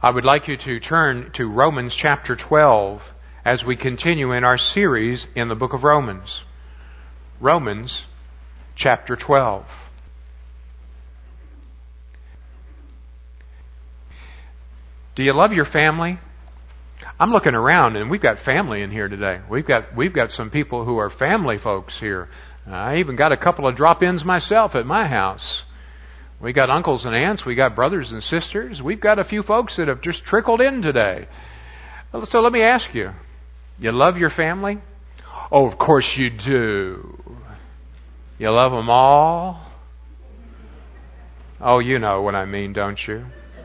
I would like you to turn to Romans chapter 12 as we continue in our series in the book of Romans. Romans chapter 12. Do you love your family? I'm looking around and we've got family in here today. We've got some people who are family folks here. I even got a couple of drop-ins myself at my house. We got uncles and aunts. We got brothers and sisters. We've got a few folks that have just trickled in today. So let me ask you, you love your family? Oh, of course you do. You love them all? Oh, you know what I mean, don't you?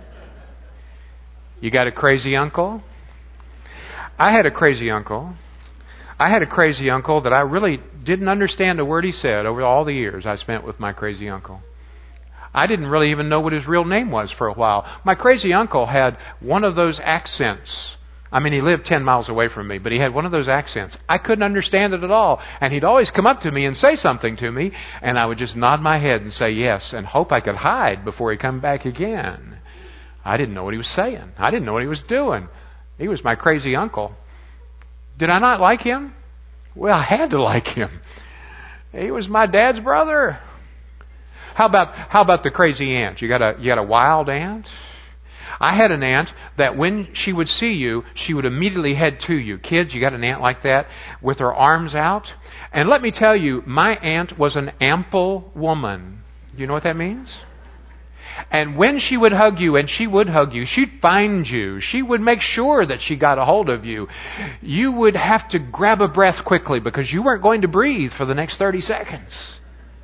You got a crazy uncle? I had a crazy uncle. I had a crazy uncle that I really didn't understand a word he said over all the years I spent with my crazy uncle. I didn't really even know what his real name was for a while. My crazy uncle had one of those accents. I mean, he lived 10 miles away from me, but he had one of those accents. I couldn't understand it at all. And he'd always come up to me and say something to me, and I would just nod my head and say yes and hope I could hide before he come back again. I didn't know what he was saying. I didn't know what he was doing. He was my crazy uncle. Did I not like him? Well, I had to like him. He was my dad's brother. How about the crazy aunt? You got a wild aunt? I had an aunt that when she would see you, she would immediately head to you. Kids, you got an aunt like that with her arms out? And let me tell you, my aunt was an ample woman. You know what that means? And when she would hug you, and she would hug you, she'd find you. She would make sure that she got a hold of you. You would have to grab a breath quickly because you weren't going to breathe for the next 30 seconds.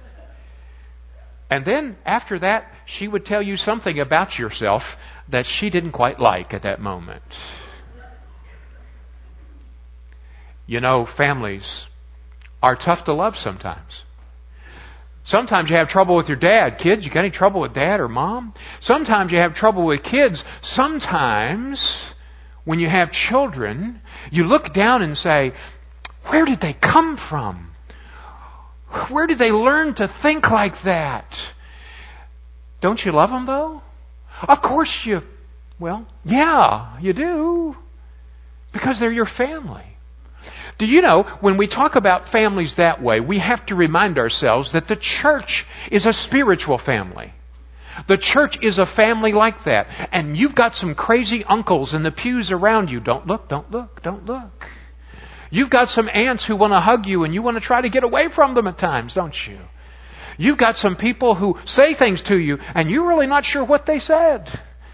And then after that, she would tell you something about yourself that she didn't quite like at that moment. You know, families are tough to love sometimes. Sometimes you have trouble with your dad. Kids, you got any trouble with dad or mom? Sometimes you have trouble with kids. Sometimes when you have children, you look down and say, where did they come from? Where did they learn to think like that? Don't you love them though? Of course you do. Because they're your family. Do you know, when we talk about families that way, we have to remind ourselves that the church is a spiritual family. The church is a family like that. And you've got some crazy uncles in the pews around you. Don't look, don't look, don't look. You've got some aunts who want to hug you and you want to try to get away from them at times, don't you? You've got some people who say things to you and you're really not sure what they said.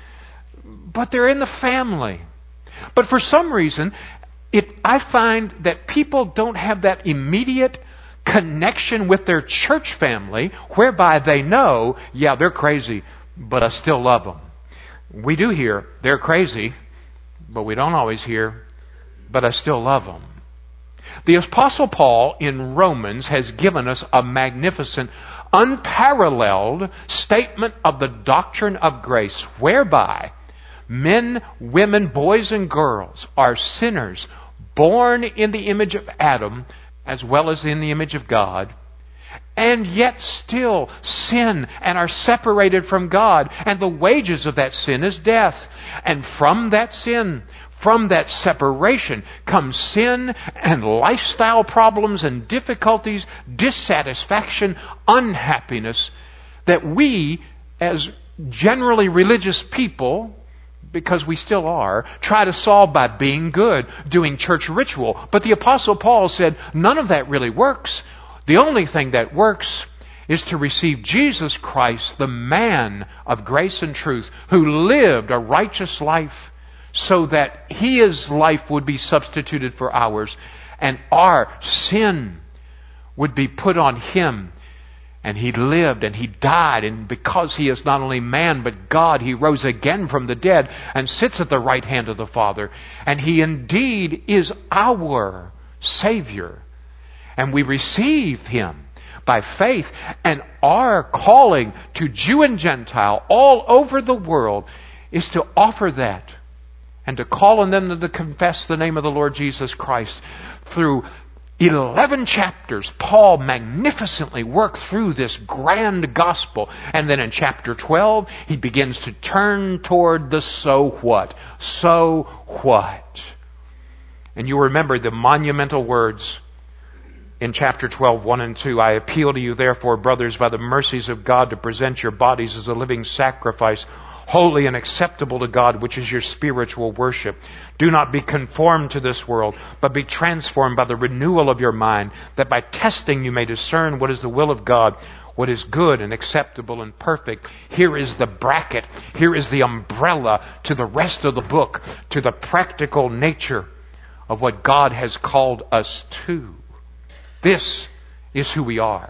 But they're in the family. But for some reason, I find that people don't have that immediate connection with their church family whereby they know, yeah, they're crazy, but I still love them. We do hear they're crazy, but we don't always hear, but I still love them. The Apostle Paul in Romans has given us a magnificent, unparalleled statement of the doctrine of grace, whereby men, women, boys, and girls are sinners, born in the image of Adam as well as in the image of God, and yet still sin and are separated from God. And the wages of that sin is death. And from that sin, from that separation, comes sin and lifestyle problems and difficulties, dissatisfaction, unhappiness that we, as generally religious people, because we still are, try to solve by being good, doing church ritual. But the Apostle Paul said none of that really works. The only thing that works is to receive Jesus Christ, the man of grace and truth, who lived a righteous life so that his life would be substituted for ours and our sin would be put on him. And he lived and he died, and because he is not only man but God, he rose again from the dead and sits at the right hand of the Father. And he indeed is our Savior. And we receive him by faith. And our calling to Jew and Gentile all over the world is to offer that and to call on them to confess the name of the Lord Jesus Christ through 11 chapters, Paul magnificently worked through this grand gospel. And then in chapter 12, he begins to turn toward the so what. So what? And you remember the monumental words in chapter 12, 1 and 2. I appeal to you, therefore, brothers, by the mercies of God, to present your bodies as a living sacrifice, holy and acceptable to God, which is your spiritual worship. Do not be conformed to this world, but be transformed by the renewal of your mind, that by testing you may discern what is the will of God, what is good and acceptable and perfect. Here is the bracket. Here is the umbrella to the rest of the book, to the practical nature of what God has called us to. This is who we are.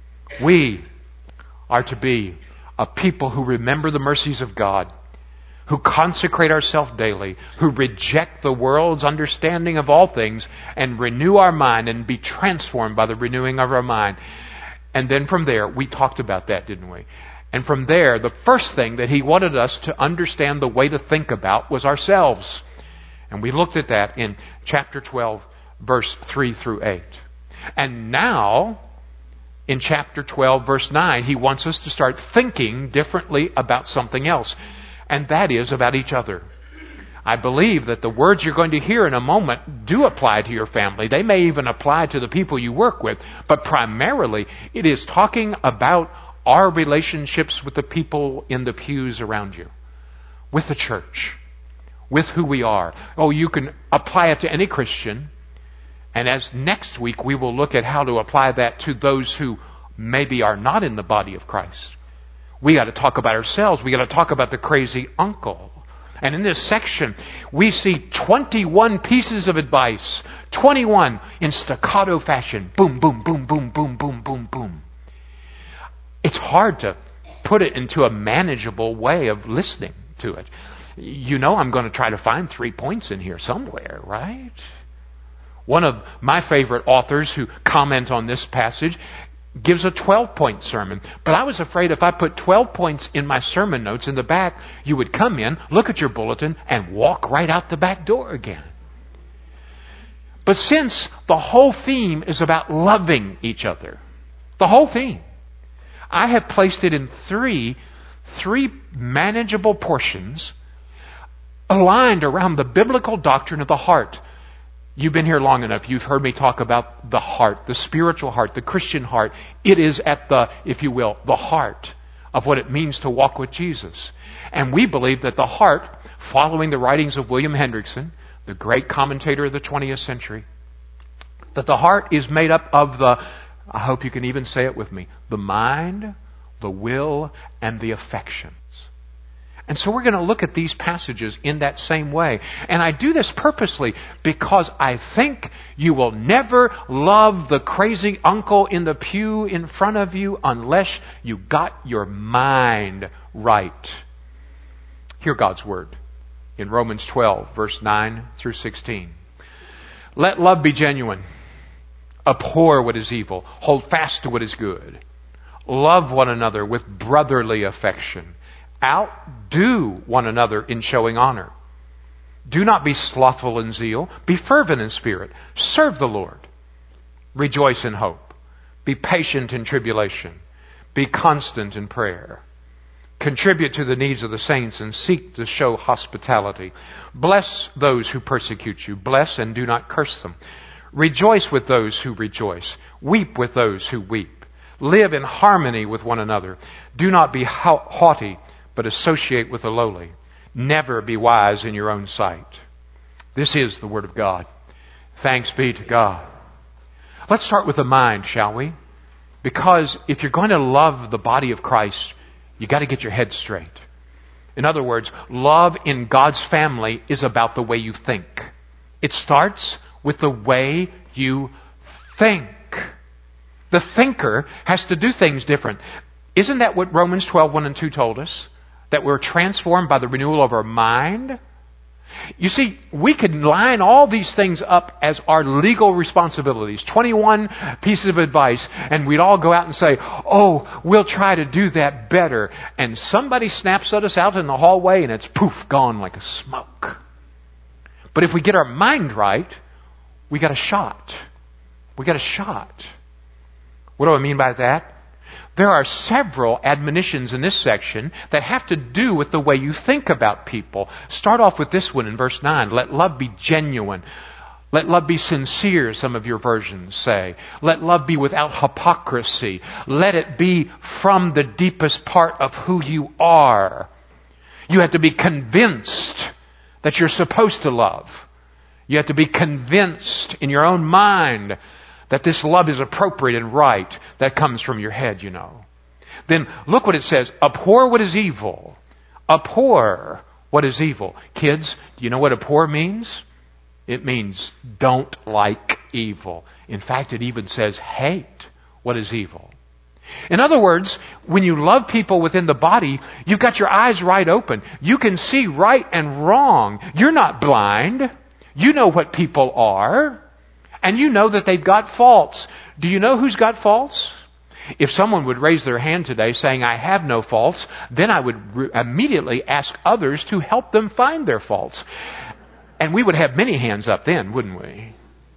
We are to be a people who remember the mercies of God, who consecrate ourselves daily, who reject the world's understanding of all things and renew our mind and be transformed by the renewing of our mind. And then from there, we talked about that, didn't we? And from there, the first thing that he wanted us to understand the way to think about was ourselves. And we looked at that in chapter 12, verse 3 through 8. And now, in chapter 12, verse 9, he wants us to start thinking differently about something else. And that is about each other. I believe that the words you're going to hear in a moment do apply to your family. They may even apply to the people you work with. But primarily, it is talking about our relationships with the people in the pews around you, with the church, with who we are. Oh, you can apply it to any Christian. And as next week, we will look at how to apply that to those who maybe are not in the body of Christ. We got to talk about ourselves. We got to talk about the crazy uncle. And in this section, we see 21 pieces of advice. 21 in staccato fashion. Boom, boom, boom, boom, boom, boom, boom, boom. It's hard to put it into a manageable way of listening to it. You know I'm going to try to find 3 points in here somewhere, right? One of my favorite authors who comment on this passage gives a 12-point sermon. But I was afraid if I put 12 points in my sermon notes in the back, you would come in, look at your bulletin, and walk right out the back door again. But since the whole theme is about loving each other, the whole theme, I have placed it in three manageable portions aligned around the biblical doctrine of the heart. You've been here long enough. You've heard me talk about the heart, the spiritual heart, the Christian heart. It is at the, if you will, the heart of what it means to walk with Jesus. And we believe that the heart, following the writings of William Hendrickson, the great commentator of the 20th century, that the heart is made up of the, I hope you can even say it with me, the mind, the will, and the affections. And so we're going to look at these passages in that same way. And I do this purposely because I think you will never love the crazy uncle in the pew in front of you unless you got your mind right. Hear God's word in Romans 12, verse 9 through 16. Let love be genuine. Abhor what is evil. Hold fast to what is good. Love one another with brotherly affection. Outdo one another in showing honor. Do not be slothful in zeal. Be fervent in spirit. Serve the Lord. Rejoice in hope. Be patient in tribulation. Be constant in prayer. Contribute to the needs of the saints and seek to show hospitality. Bless those who persecute you. Bless and do not curse them. Rejoice with those who rejoice. Weep with those who weep. Live in harmony with one another. Do not be haughty, but associate with the lowly. Never be wise in your own sight. This is the word of God. Thanks be to God. Let's start with the mind, shall we? Because if you're going to love the body of Christ, you got to get your head straight. In other words, love in God's family is about the way you think. It starts with the way you think. The thinker has to do things different. Isn't that what Romans 12, 1 and 2 told us? That we're transformed by the renewal of our mind? You see, we can line all these things up as our legal responsibilities. 21 pieces of advice, and we'd all go out and say, oh, we'll try to do that better. And somebody snaps at us out in the hallway, and it's poof, gone like a smoke. But if we get our mind right, we got a shot. We got a shot. What do I mean by that? There are several admonitions in this section that have to do with the way you think about people. Start off with this one in verse 9. Let love be genuine. Let love be sincere, some of your versions say. Let love be without hypocrisy. Let it be from the deepest part of who you are. You have to be convinced that you're supposed to love. You have to be convinced in your own mind that this love is appropriate and right. That comes from your head, you know. Then look what it says. Abhor what is evil. Abhor what is evil. Kids, do you know what abhor means? It means don't like evil. In fact, it even says hate what is evil. In other words, when you love people within the body, you've got your eyes right open. You can see right and wrong. You're not blind. You know what people are. And you know that they've got faults. Do you know who's got faults? If someone would raise their hand today saying, I have no faults, then I would immediately ask others to help them find their faults. And we would have many hands up then, wouldn't we?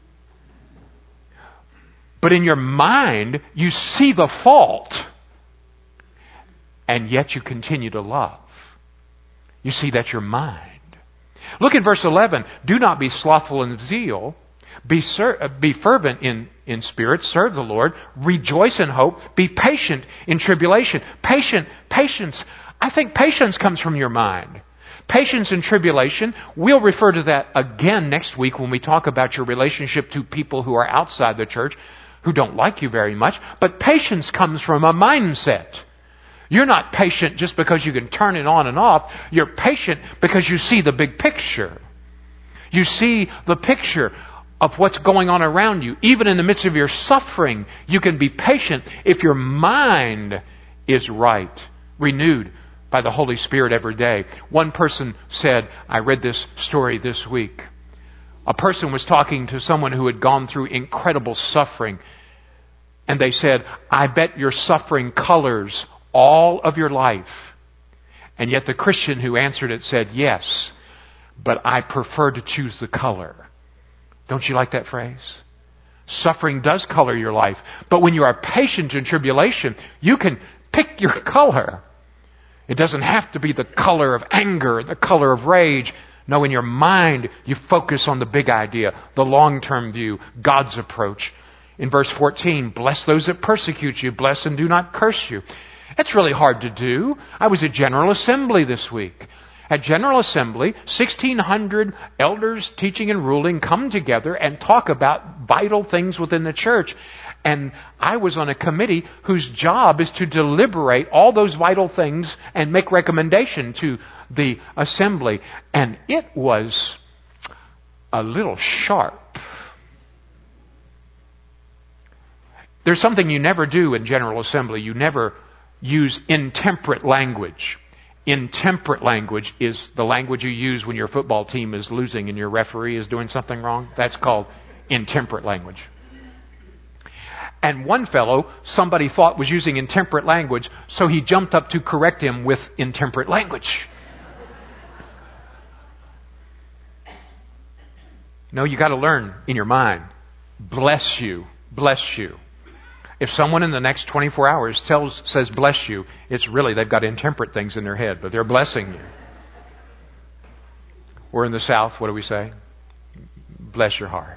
But in your mind, you see the fault, and yet you continue to love. You see, that's your mind. Look at verse 11. Do not be slothful in zeal. Be fervent in spirit. Serve the Lord. Rejoice in hope. Be patient in tribulation. Patience. I think patience comes from your mind. Patience in tribulation. We'll refer to that again next week when we talk about your relationship to people who are outside the church, who don't like you very much. But patience comes from a mindset. You're not patient just because you can turn it on and off. You're patient because you see the big picture. You see the picture of what's going on around you. Even in the midst of your suffering, you can be patient if your mind is right, renewed by the Holy Spirit every day. One person said, I read this story this week. A person was talking to someone who had gone through incredible suffering. And they said, I bet your suffering colors all of your life. And yet the Christian who answered it said, yes, but I prefer to choose the color. Don't you like that phrase? Suffering does color your life. But when you are patient in tribulation, you can pick your color. It doesn't have to be the color of anger, the color of rage. No, in your mind, you focus on the big idea, the long-term view, God's approach. In verse 14, bless those that persecute you, bless and do not curse you. It's really hard to do. I was at General Assembly this week. At General Assembly, 1,600 elders teaching and ruling come together and talk about vital things within the church. And I was on a committee whose job is to deliberate all those vital things and make recommendation to the assembly. And it was a little sharp. There's something you never do in General Assembly. You never use intemperate language. Intemperate language is the language you use when your football team is losing and your referee is doing something wrong. That's called intemperate language. And one fellow, somebody thought was using intemperate language, so he jumped up to correct him with intemperate language. No, you got to learn in your mind. Bless you. Bless you. If someone in the next 24 hours says bless you, it's really they've got intemperate things in their head, but they're blessing you. We're in the South, what do we say? Bless your heart.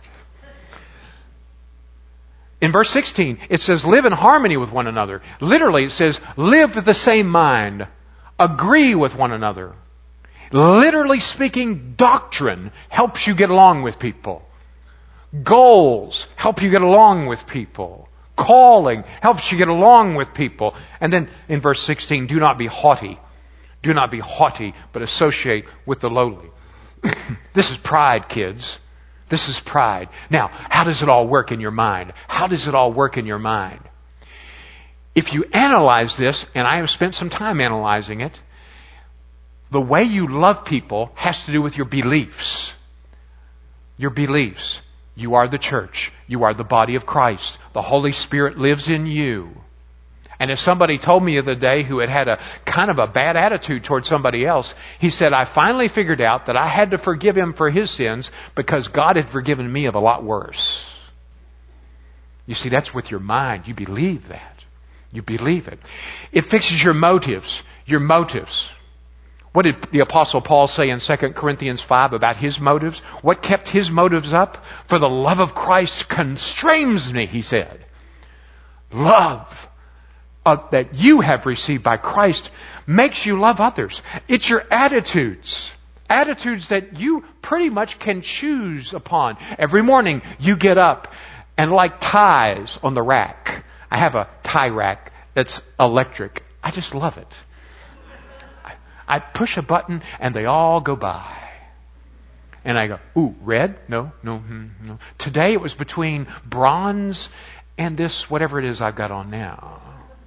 In verse 16, it says, live in harmony with one another. Literally, it says, live with the same mind. Agree with one another. Literally speaking, doctrine helps you get along with people. Goals help you get along with people. Calling helps you get along with people. And then in verse 16, do not be haughty. Do not be haughty, but associate with the lowly. This is pride, kids. This is pride. Now, how does it all work in your mind? How does it all work in your mind? If you analyze this, and I have spent some time analyzing it, the way you love people has to do with your beliefs. Your beliefs. You are the church. You are the body of Christ. The Holy Spirit lives in you. And as somebody told me the other day who had a kind of a bad attitude towards somebody else, he said, I finally figured out that I had to forgive him for his sins because God had forgiven me of a lot worse. You see, that's with your mind. You believe that. You believe it. It fixes your motives. Your motives. What did the Apostle Paul say in 2 Corinthians 5 about his motives? What kept his motives up? For the love of Christ constrains me, he said. Love that you have received by Christ makes you love others. It's your attitudes. Attitudes that you pretty much can choose upon. Every morning you get up and like ties on the rack. I have a tie rack that's electric. I just love it. I push a button and they all go by. And I go, ooh, red? No. Today it was between bronze and this, whatever it is I've got on now.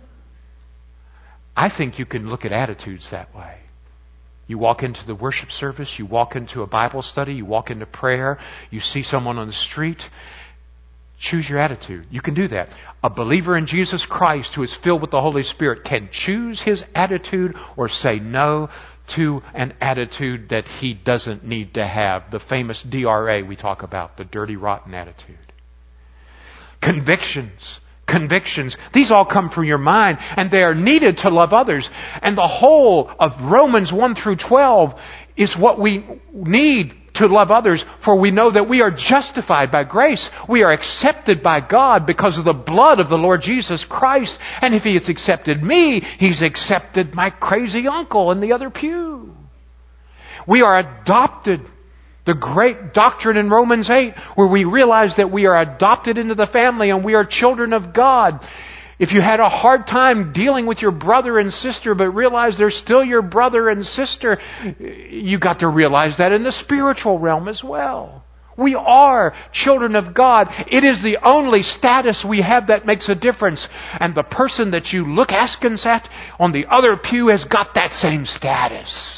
I think you can look at attitudes that way. You walk into the worship service, you walk into a Bible study, you walk into prayer, you see someone on the street. Choose your attitude. You can do that. A believer in Jesus Christ who is filled with the Holy Spirit can choose his attitude or say no to an attitude that he doesn't need to have. The famous DRA we talk about, the dirty, rotten attitude. Convictions. These all come from your mind, and they are needed to love others. And the whole of Romans 1 through 12 is what we need to love others, for we know that we are justified by grace. We are accepted by God because of the blood of the Lord Jesus Christ. And if He has accepted me, He's accepted my crazy uncle in the other pew. We are adopted. The great doctrine in Romans 8, where we realize that we are adopted into the family and we are children of God. If you had a hard time dealing with your brother and sister, but realize they're still your brother and sister, you got to realize that in the spiritual realm as well. We are children of God. It is the only status we have that makes a difference. And the person that you look askance at on the other pew has got that same status.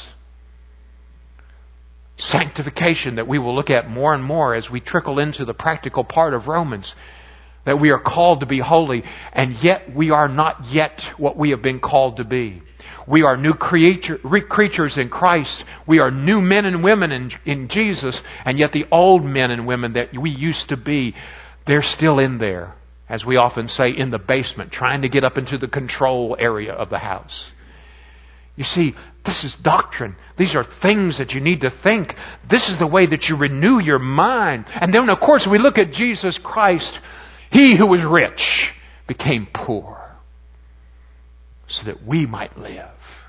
Sanctification that we will look at more and more as we trickle into the practical part of Romans. That we are called to be holy, and yet we are not yet what we have been called to be. We are new creatures in Christ. We are new men and women in Jesus, and yet the old men and women that we used to be, they're still in there, as we often say, in the basement, trying to get up into the control area of the house. You see, this is doctrine. These are things that you need to think. This is the way that you renew your mind. And then, of course, we look at Jesus Christ. He who was rich became poor so that we might live.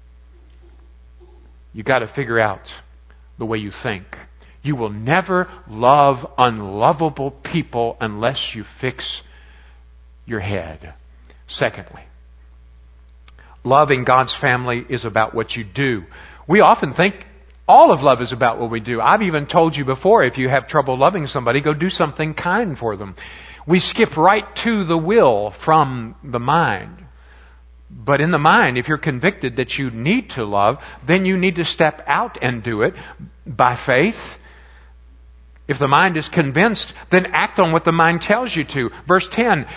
You got to figure out the way you think. You will never love unlovable people unless you fix your head. Secondly, loving God's family is about what you do. We often think all of love is about what we do. I've even told you before, if you have trouble loving somebody, go do something kind for them. We skip right to the will from the mind. But in the mind, if you're convicted that you need to love, then you need to step out and do it by faith. If the mind is convinced, then act on what the mind tells you to. Verse 10,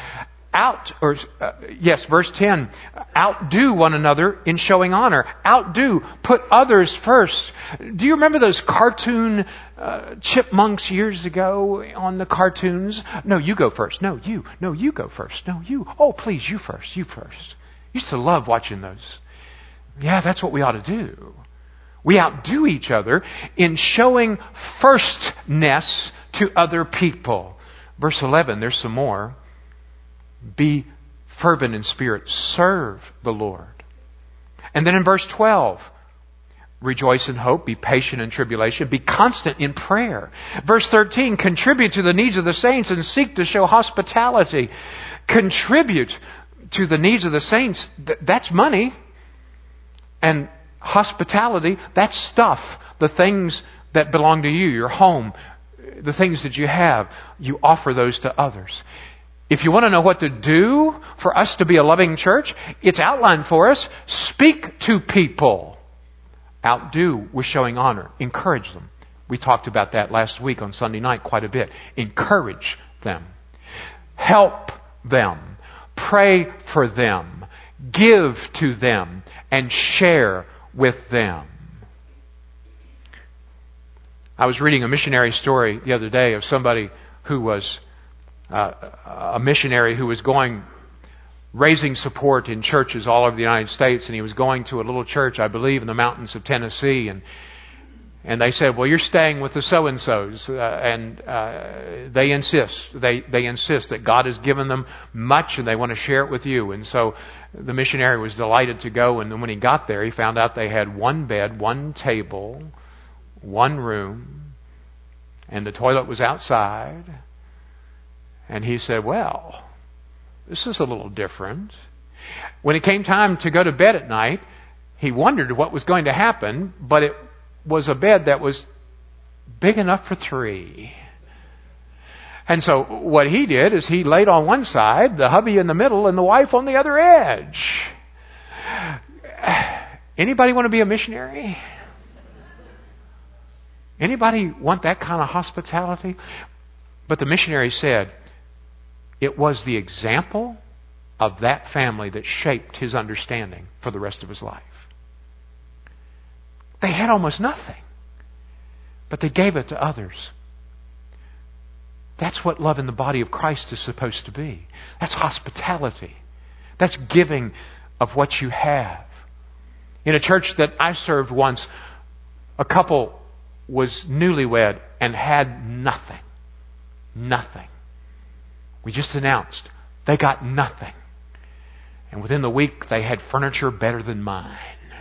verse 10, outdo one another in showing honor. Outdo, put others first. Do you remember those cartoon chipmunks years ago on the cartoons? No, you go first. No, you. No, you go first. No, you. Oh, please, you first. You first. Used to love watching those. Yeah, that's what we ought to do. We outdo each other in showing firstness to other people. Verse 11, there's some more. Be fervent in spirit. Serve the Lord. And then in verse 12, rejoice in hope. Be patient in tribulation. Be constant in prayer. Verse 13, contribute to the needs of the saints and seek to show hospitality. Contribute to the needs of the saints. That's money. And hospitality, that's stuff. The things that belong to you, your home, the things that you have, you offer those to others. If you want to know what to do for us to be a loving church, it's outlined for us. Speak to people. Outdo with showing honor. Encourage them. We talked about that last week on Sunday night quite a bit. Encourage them. Help them. Pray for them. Give to them. And share with them. I was reading a missionary story the other day of somebody who was a missionary who was raising support in churches all over the United States, and he was going to a little church, I believe, in the mountains of Tennessee, and they said, well, you're staying with the so-and-sos, and they insist that God has given them much and they want to share it with you. And so the missionary was delighted to go, and then when he got there, he found out they had one bed, one table, one room, and the toilet was outside. And he said, well, this is a little different. When it came time to go to bed at night, he wondered what was going to happen, but it was a bed that was big enough for 3. And so what he did is he laid on one side, the hubby in the middle, and the wife on the other edge. Anybody want to be a missionary? Anybody want that kind of hospitality? But the missionary said, it was the example of that family that shaped his understanding for the rest of his life. They had almost nothing, but they gave it to others. That's what love in the body of Christ is supposed to be. That's hospitality. That's giving of what you have. In a church that I served once, a couple was newlywed and had nothing. Nothing. We just announced they got nothing. And within the week, they had furniture better than mine.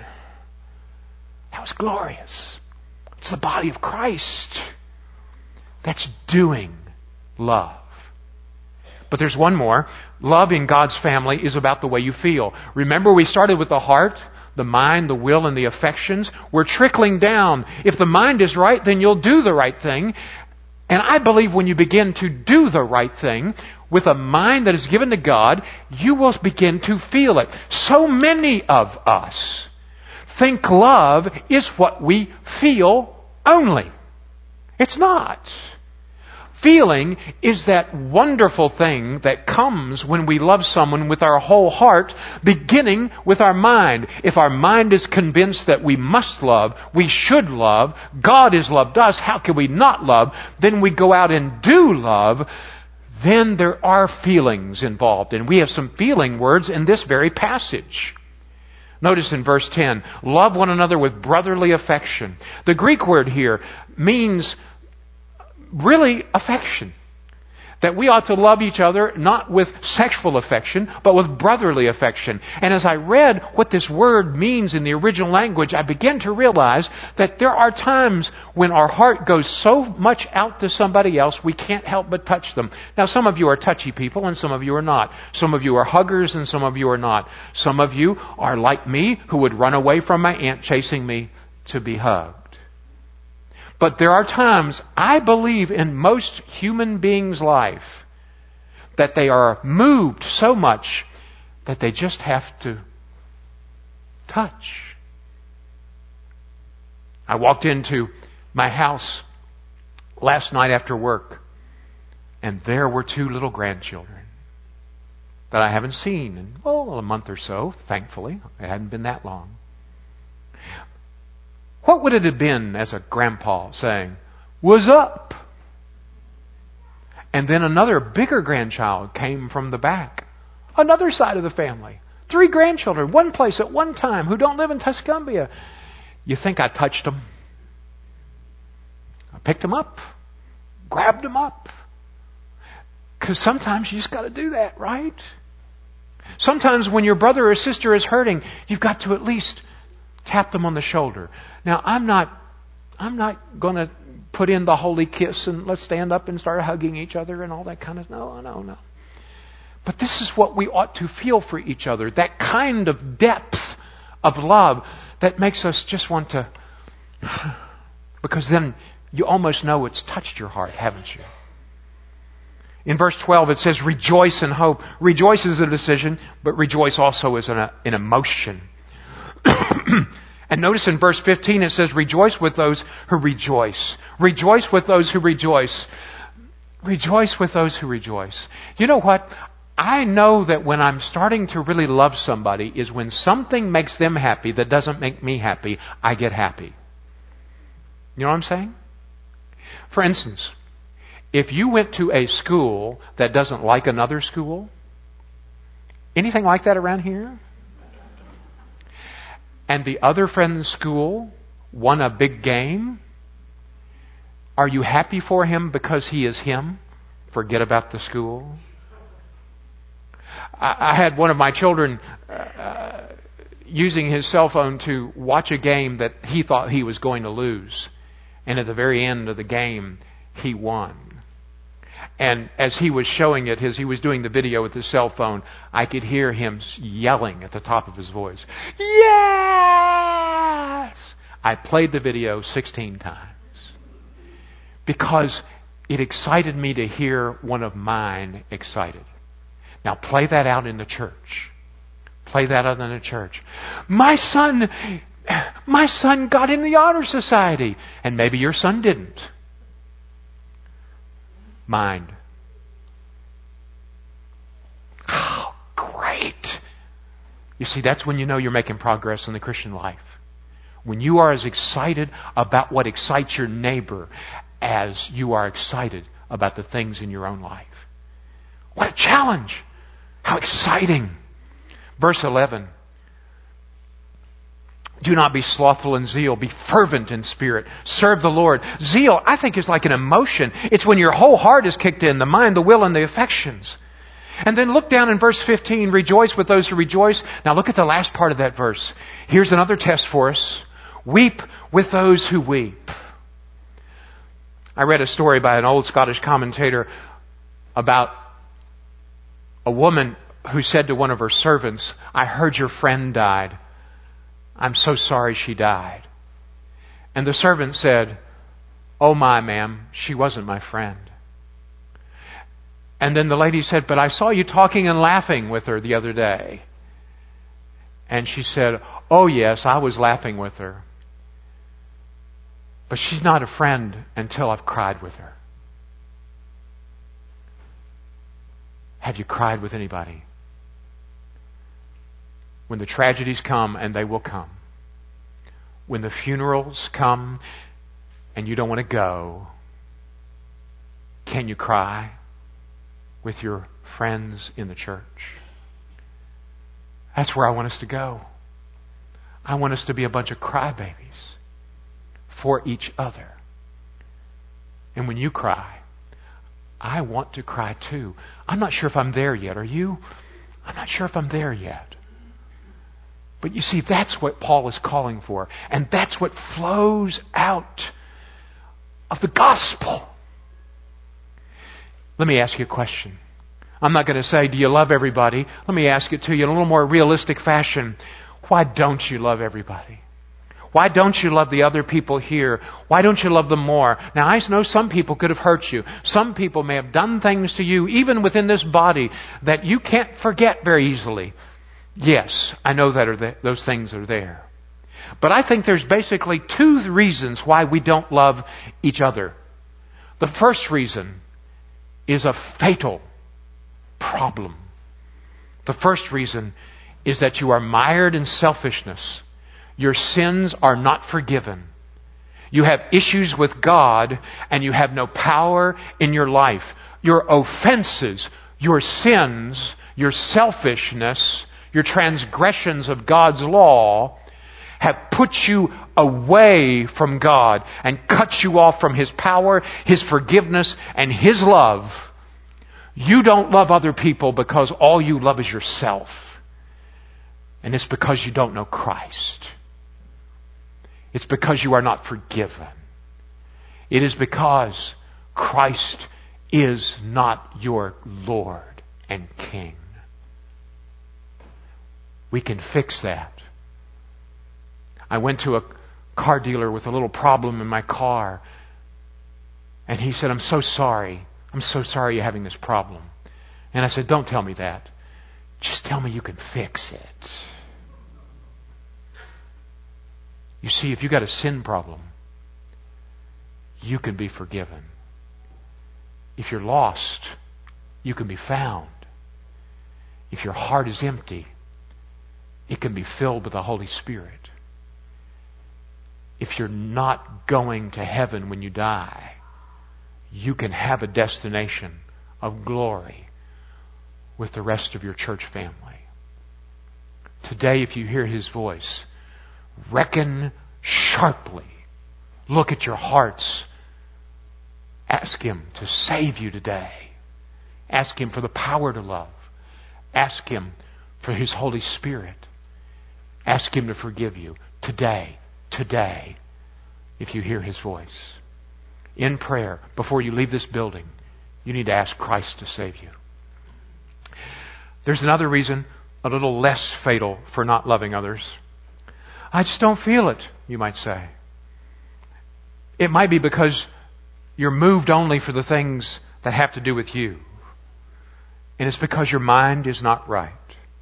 That was glorious. It's the body of Christ. That's doing love. But there's one more. Love in God's family is about the way you feel. Remember, we started with the heart, the mind, the will, and the affections. We're trickling down. If the mind is right, then you'll do the right thing. And I believe when you begin to do the right thing with a mind that is given to God, you will begin to feel it. So many of us think love is what we feel only. It's not. Feeling is that wonderful thing that comes when we love someone with our whole heart, beginning with our mind. If our mind is convinced that we must love, we should love, God has loved us, how can we not love? Then we go out and do love. Then there are feelings involved. And we have some feeling words in this very passage. Notice in verse 10, love one another with brotherly affection. The Greek word here means really affection. That we ought to love each other not with sexual affection, but with brotherly affection. And as I read what this word means in the original language, I began to realize that there are times when our heart goes so much out to somebody else, we can't help but touch them. Now, some of you are touchy people and some of you are not. Some of you are huggers and some of you are not. Some of you are like me, who would run away from my aunt chasing me to be hugged. But there are times, I believe in most human beings' life, that they are moved so much that they just have to touch. I walked into my house last night after work, and there were 2 little grandchildren that I haven't seen in, a month or so, thankfully. It hadn't been that long. What would it have been as a grandpa saying, "Was up"? And then another bigger grandchild came from the back. Another side of the family. 3 grandchildren, one place at one time, who don't live in Tuscumbia. You think I touched them? I picked them up. Grabbed them up. Because sometimes you just got to do that, right? Sometimes when your brother or sister is hurting, you've got to at least tap them on the shoulder. Now, I'm not going to put in the holy kiss and let's stand up and start hugging each other and all that kind of, no. But this is what we ought to feel for each other. That kind of depth of love that makes us just want to, because then you almost know it's touched your heart, haven't you? In verse 12 it says, rejoice in hope. Rejoice is a decision, but rejoice also is an emotion. And notice in verse 15 it says, rejoice with those who rejoice. Rejoice with those who rejoice. Rejoice with those who rejoice. You know what? I know that when I'm starting to really love somebody is when something makes them happy that doesn't make me happy, I get happy. You know what I'm saying? For instance, If you went to a school that doesn't like another school, anything like that around here? And the other friend's school won a big game, are you happy for him because he is him? Forget about the school. I had one of my children using his cell phone to watch a game that he thought he was going to lose. And at the very end of the game, he won. And as he was showing it, as he was doing the video with his cell phone, I could hear him yelling at the top of his voice, "Yes!" I played the video 16 times because it excited me to hear one of mine excited. Now play that out in the church. Play that out in the church. My son got in the honor society. And maybe your son didn't. Mind. Oh, great. You see, that's when you know you're making progress in the Christian life. When you are as excited about what excites your neighbor as you are excited about the things in your own life. What a challenge. How exciting. Verse 11. Do not be slothful in zeal. Be fervent in spirit. Serve the Lord. Zeal, I think, is like an emotion. It's when your whole heart is kicked in, the mind, the will, and the affections. And then look down in verse 15. Rejoice with those who rejoice. Now look at the last part of that verse. Here's another test for us. Weep with those who weep. I read a story by an old Scottish commentator about a woman who said to one of her servants, "I heard your friend died. I'm so sorry she died." And the servant said, "Oh my, ma'am, she wasn't my friend." And then the lady said, "But I saw you talking and laughing with her the other day." And she said, "Oh yes, I was laughing with her. But she's not a friend until I've cried with her." Have you cried with anybody? When the tragedies come, and they will come. When the funerals come and you don't want to go, can you cry with your friends in the church? That's where I want us to go. I want us to be a bunch of crybabies for each other. And when you cry, I want to cry too. I'm not sure if I'm there yet. Are you? I'm not sure if I'm there yet. But you see, that's what Paul is calling for. And that's what flows out of the gospel. Let me ask you a question. I'm not going to say, do you love everybody? Let me ask it to you in a little more realistic fashion. Why don't you love everybody? Why don't you love the other people here? Why don't you love them more? Now, I know some people could have hurt you. Some people may have done things to you, even within this body, that you can't forget very easily. Yes, I know that those things are there. But I think there's basically two reasons why we don't love each other. The first reason is a fatal problem. The first reason is that you are mired in selfishness. Your sins are not forgiven. You have issues with God and you have no power in your life. Your offenses, your sins, your selfishness, your transgressions of God's law have put you away from God and cut you off from His power, His forgiveness, and His love. You don't love other people because all you love is yourself. And it's because you don't know Christ. It's because you are not forgiven. It is because Christ is not your Lord and King. We can fix that. I went to a car dealer with a little problem in my car. And he said, I'm so sorry you're having this problem. And I said, don't tell me that. Just tell me you can fix it. You see, if you got a sin problem, you can be forgiven. If you're lost, you can be found. If your heart is empty, it can be filled with the Holy Spirit. If you're not going to heaven when you die, you can have a destination of glory with the rest of your church family. Today, if you hear His voice, reckon sharply. Look at your hearts. Ask Him to save you today. Ask Him for the power to love. Ask Him for His Holy Spirit. Ask Him to forgive you today, if you hear His voice. In prayer, before you leave this building, you need to ask Christ to save you. There's another reason, a little less fatal, for not loving others. I just don't feel it, you might say. It might be because you're moved only for the things that have to do with you. And it's because your mind is not right.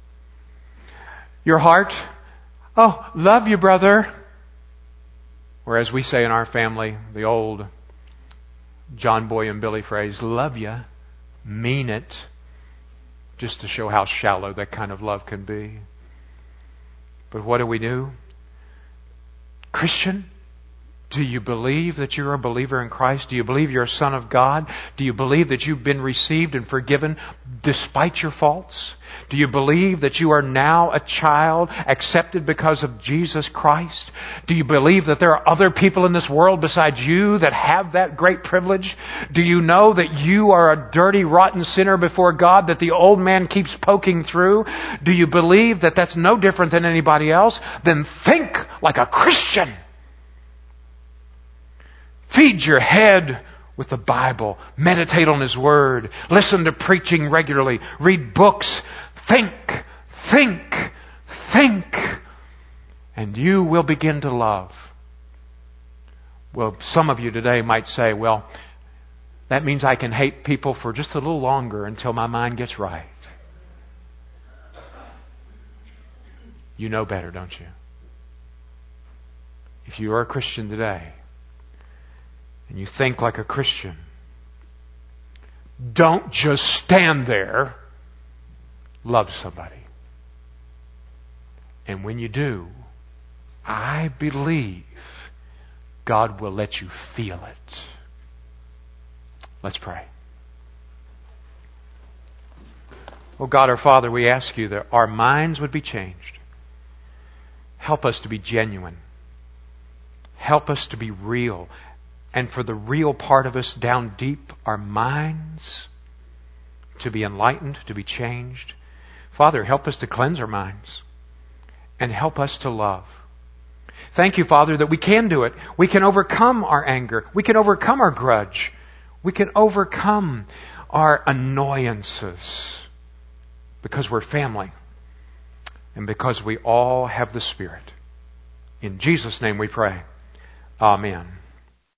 Your heart, oh, love you, brother. Or as we say in our family, the old John Boy and Billy phrase, love ya, mean it. Just to show how shallow that kind of love can be. But what do? Christian, do you believe that you're a believer in Christ? Do you believe you're a son of God? Do you believe that you've been received and forgiven despite your faults? Do you believe that you are now a child accepted because of Jesus Christ? Do you believe that there are other people in this world besides you that have that great privilege? Do you know that you are a dirty, rotten sinner before God, that the old man keeps poking through? Do you believe that that's no different than anybody else? Then think like a Christian. Feed your head with the Bible. Meditate on His Word. Listen to preaching regularly. Read books. Think. And you will begin to love. Well, some of you today might say, well, that means I can hate people for just a little longer until my mind gets right. You know better, don't you? If you are a Christian today, and you think like a Christian, don't just stand there. Love somebody. And when you do, I believe God will let you feel it. Let's pray. Oh God, our Father, we ask you that our minds would be changed. Help us to be genuine. Help us to be real. And for the real part of us down deep, our minds to be enlightened, to be changed. Father, help us to cleanse our minds and help us to love. Thank you, Father, that we can do it. We can overcome our anger. We can overcome our grudge. We can overcome our annoyances because we're family and because we all have the Spirit. In Jesus' name we pray. Amen.